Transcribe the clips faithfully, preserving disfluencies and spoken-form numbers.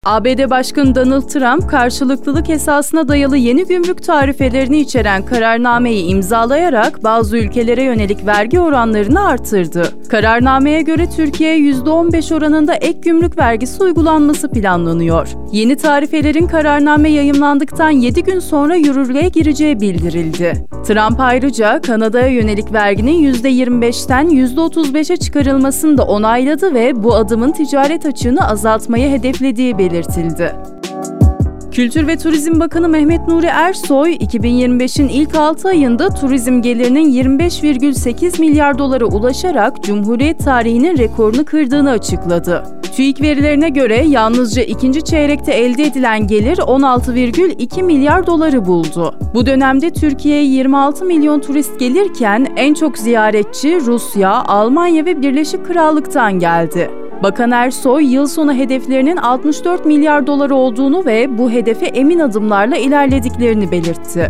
A B D Başkanı Donald Trump, karşılıklılık esasına dayalı yeni gümrük tarifelerini içeren kararnameyi imzalayarak bazı ülkelere yönelik vergi oranlarını artırdı. Kararnameye göre Türkiye'ye yüzde on beş oranında ek gümrük vergisi uygulanması planlanıyor. Yeni tarifelerin kararname yayımlandıktan yedi gün sonra yürürlüğe gireceği bildirildi. Trump ayrıca Kanada'ya yönelik verginin yüzde yirmi beşten yüzde otuz beşe çıkarılmasını da onayladı ve bu adımın ticaret açığını azaltmayı hedeflediği belirtildi. Kültür ve Turizm Bakanı Mehmet Nuri Ersoy, iki bin yirmi beşin ilk altı ayında turizm gelirinin yirmi beş virgül sekiz milyar dolara ulaşarak Cumhuriyet tarihinin rekorunu kırdığını açıkladı. TÜİK verilerine göre yalnızca ikinci çeyrekte elde edilen gelir on altı virgül iki milyar doları buldu. Bu dönemde Türkiye'ye yirmi altı milyon turist gelirken en çok ziyaretçi Rusya, Almanya ve Birleşik Krallık'tan geldi. Bakan Ersoy, yıl sonu hedeflerinin altmış dört milyar dolar olduğunu ve bu hedefe emin adımlarla ilerlediklerini belirtti.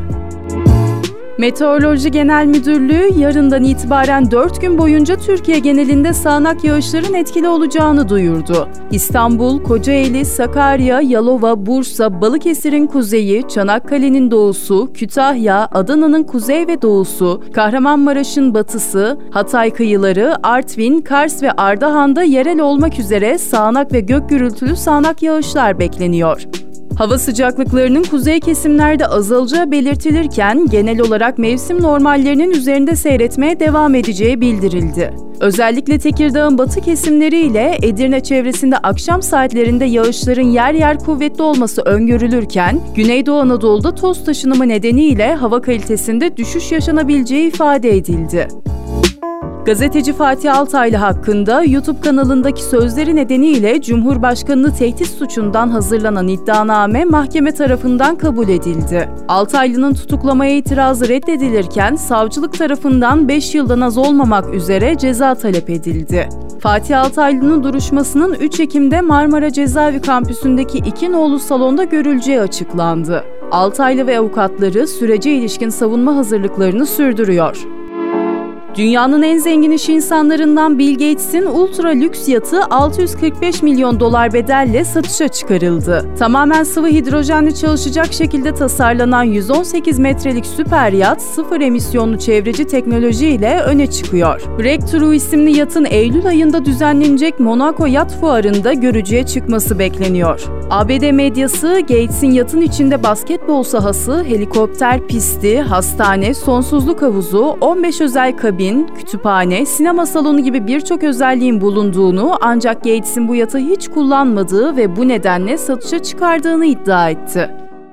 Meteoroloji Genel Müdürlüğü yarından itibaren dört gün boyunca Türkiye genelinde sağanak yağışların etkili olacağını duyurdu. İstanbul, Kocaeli, Sakarya, Yalova, Bursa, Balıkesir'in kuzeyi, Çanakkale'nin doğusu, Kütahya, Adana'nın kuzey ve doğusu, Kahramanmaraş'ın batısı, Hatay kıyıları, Artvin, Kars ve Ardahan'da yerel olmak üzere sağanak ve gök gürültülü sağanak yağışlar bekleniyor. Hava sıcaklıklarının kuzey kesimlerde azalacağı belirtilirken genel olarak mevsim normallerinin üzerinde seyretmeye devam edeceği bildirildi. Özellikle Tekirdağ'ın batı kesimleri ile Edirne çevresinde akşam saatlerinde yağışların yer yer kuvvetli olması öngörülürken, Güneydoğu Anadolu'da toz taşınımı nedeniyle hava kalitesinde düşüş yaşanabileceği ifade edildi. Gazeteci Fatih Altaylı hakkında YouTube kanalındaki sözleri nedeniyle Cumhurbaşkanı'nı tehdit suçundan hazırlanan iddianame mahkeme tarafından kabul edildi. Altaylı'nın tutuklamaya itirazı reddedilirken savcılık tarafından beş yıldan az olmamak üzere ceza talep edildi. Fatih Altaylı'nın duruşmasının üç Ekim'de Marmara Cezaevi kampüsündeki iki nolu salonda görüleceği açıklandı. Altaylı ve avukatları sürece ilişkin savunma hazırlıklarını sürdürüyor. Dünyanın en zengin iş insanlarından Bill Gates'in ultra lüks yatı altı yüz kırk beş milyon dolar bedelle satışa çıkarıldı. Tamamen sıvı hidrojenle çalışacak şekilde tasarlanan yüz on sekiz metrelik süper yat, sıfır emisyonlu çevreci teknoloji ile öne çıkıyor. Breakthrough isimli yatın Eylül ayında düzenlenecek Monaco Yat Fuarı'nda görücüye çıkması bekleniyor. A B D medyası, Gates'in yatın içinde basketbol sahası, helikopter pisti, hastane, sonsuzluk havuzu, on beş özel kabin, kütüphane, sinema salonu gibi birçok özelliğin bulunduğunu ancak Gates'in bu yatı hiç kullanmadığı ve bu nedenle satışa çıkardığını iddia etti.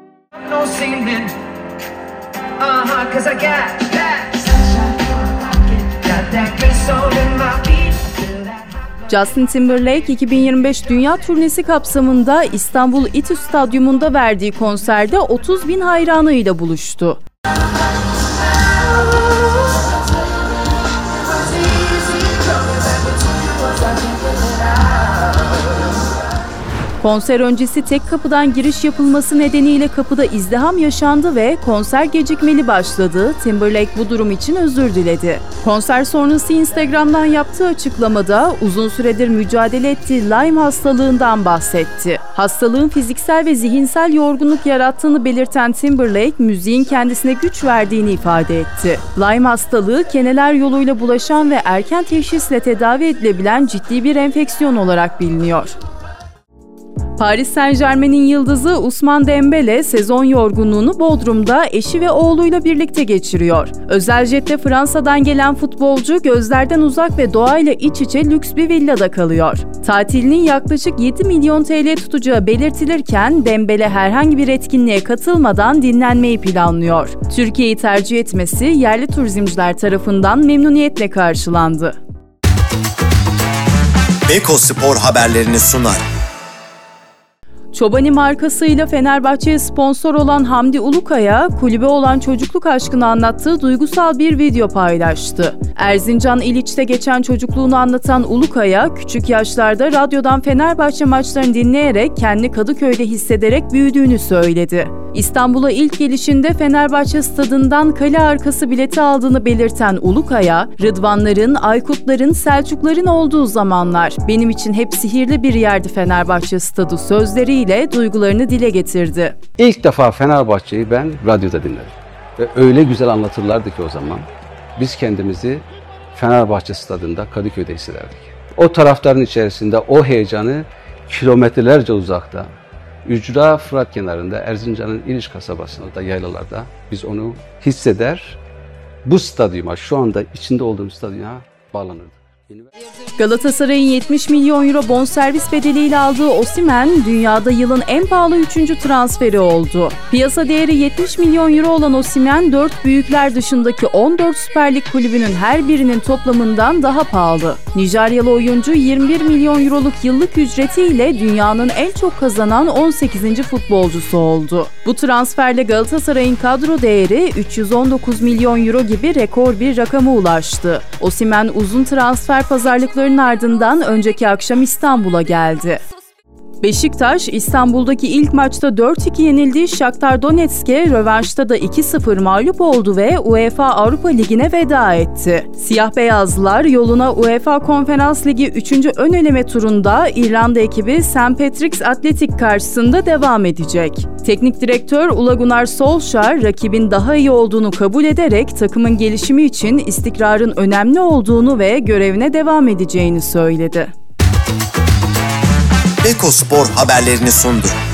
Justin Timberlake iki bin yirmi beş Dünya Turnesi kapsamında İstanbul İTÜ Stadyumunda verdiği konserde otuz bin hayranıyla buluştu. Konser öncesi tek kapıdan giriş yapılması nedeniyle kapıda izdiham yaşandı ve konser gecikmeli başladı. Timberlake bu durum için özür diledi. Konser sonrası Instagram'dan yaptığı açıklamada uzun süredir mücadele ettiği Lyme hastalığından bahsetti. Hastalığın fiziksel ve zihinsel yorgunluk yarattığını belirten Timberlake, müziğin kendisine güç verdiğini ifade etti. Lyme hastalığı, keneler yoluyla bulaşan ve erken teşhisle tedavi edilebilen ciddi bir enfeksiyon olarak biliniyor. Paris Saint-Germain'in yıldızı Ousmane Dembele sezon yorgunluğunu Bodrum'da eşi ve oğluyla birlikte geçiriyor. Özel jetle Fransa'dan gelen futbolcu gözlerden uzak ve doğayla iç içe lüks bir villada kalıyor. Tatilinin yaklaşık yedi milyon T L tutacağı belirtilirken Dembele herhangi bir etkinliğe katılmadan dinlenmeyi planlıyor. Türkiye'yi tercih etmesi yerli turizmciler tarafından memnuniyetle karşılandı. Beko Spor haberlerini sunar. Çobani markasıyla Fenerbahçe'ye sponsor olan Hamdi Ulukaya, kulübe olan çocukluk aşkını anlattığı duygusal bir video paylaştı. Erzincan İliç'te geçen çocukluğunu anlatan Ulukaya, küçük yaşlarda radyodan Fenerbahçe maçlarını dinleyerek kendini Kadıköy'de hissederek büyüdüğünü söyledi. İstanbul'a ilk gelişinde Fenerbahçe stadından kale arkası bileti aldığını belirten Ulukaya, Rıdvanların, Aykutların, Selçukların olduğu zamanlar benim için hep sihirli bir yerdi Fenerbahçe stadı sözleriyle duygularını dile getirdi. İlk defa Fenerbahçe'yi ben radyoda dinledim ve öyle güzel anlatırlardı ki o zaman biz kendimizi Fenerbahçe stadında Kadıköy'de hissederdik. O taraftarın içerisinde o heyecanı kilometrelerce uzakta, ücra Fırat kenarında, Erzincan'ın İliş kasabasında, yaylalarda biz onu hisseder, bu stadyuma, şu anda içinde olduğum stadyuma bağlanırdık. Galatasaray'ın yetmiş milyon euro bonservis bedeliyle aldığı Osimhen, dünyada yılın en pahalı üçüncü transferi oldu. Piyasa değeri yetmiş milyon euro olan Osimhen, dört büyükler dışındaki on dört Süper Lig kulübünün her birinin toplamından daha pahalı. Nijeryalı oyuncu yirmi bir milyon euroluk yıllık ücretiyle dünyanın en çok kazanan on sekizinci futbolcusu oldu. Bu transferle Galatasaray'ın kadro değeri üç yüz on dokuz milyon euro gibi rekor bir rakama ulaştı. Osimhen uzun transfer pazarlıklarının ardından önceki akşam İstanbul'a geldi. Beşiktaş, İstanbul'daki ilk maçta dört iki yenildiği Shakhtar Donetsk'e rövanşta da iki sıfır mağlup oldu ve UEFA Avrupa Ligi'ne veda etti. Siyah-beyazlılar yoluna UEFA Konferans Ligi üçüncü ön eleme turunda İrlanda ekibi Saint Patrick's Athletic karşısında devam edecek. Teknik direktör Ole Gunnar Solskjaer, rakibin daha iyi olduğunu kabul ederek takımın gelişimi için istikrarın önemli olduğunu ve görevine devam edeceğini söyledi. Beko Spor haberlerini sundu.